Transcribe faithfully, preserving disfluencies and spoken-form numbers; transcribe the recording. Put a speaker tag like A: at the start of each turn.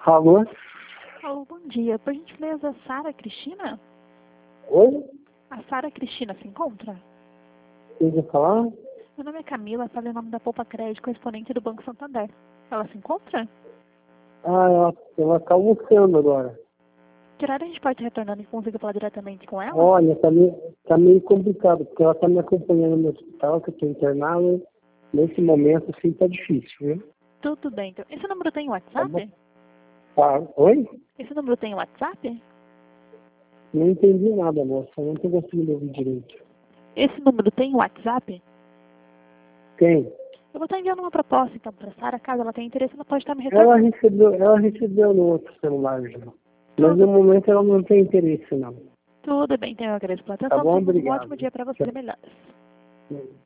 A: Alô?
B: Alô, bom dia. Por gentileza, Sara Cristina?
A: Oi?
B: A Sara Cristina se encontra?
A: Quem quer falar?
B: Meu nome é Camila, falei o nome da Poupa Crédito, correspondente do Banco Santander. Ela se encontra?
A: Ah, ela, ela tá almoçando agora.
B: Que horário a gente pode ir retornando e consigo falar diretamente com ela?
A: Olha, tá meio, tá meio complicado, porque ela tá me acompanhando no hospital, que eu tô internado. Nesse momento, assim, tá difícil, viu?
B: Tudo bem, então. Esse número tem
A: Tá
B: WhatsApp?
A: bom? Tá. Oi?
B: Esse número tem WhatsApp?
A: Não entendi nada, moça. Não tô conseguindo ouvir direito.
B: Esse número tem WhatsApp?
A: Tem.
B: Eu vou estar enviando uma proposta, então, para a Sara. Caso ela tenha interesse, ela pode estar me
A: Ela
B: retornando.
A: recebeu, ela recebeu no outro celular já. Mas
B: Tudo,
A: no momento ela não tem interesse, não.
B: tudo bem, então eu agradeço pela
A: Tá
B: atenção.
A: bom?
B: Tenhamos um
A: Obrigado.
B: ótimo dia para você. Melhoras.
A: Tchau.